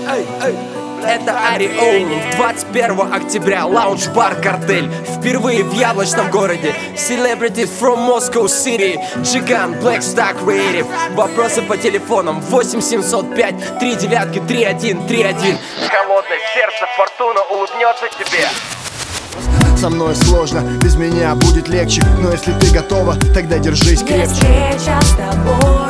Это Ореол, 21 октября, лаунж-бар «Картель». Впервые в яблочном городе. Celebrities from Moscow City. Джиган, Black Star Creative. Вопросы по телефонам 8 705 3 3 1 3 1. Холодное сердце, фортуна улыбнется тебе. Со мной сложно, без меня будет легче. Но если ты готова, тогда держись крепче. Встреча с тобой.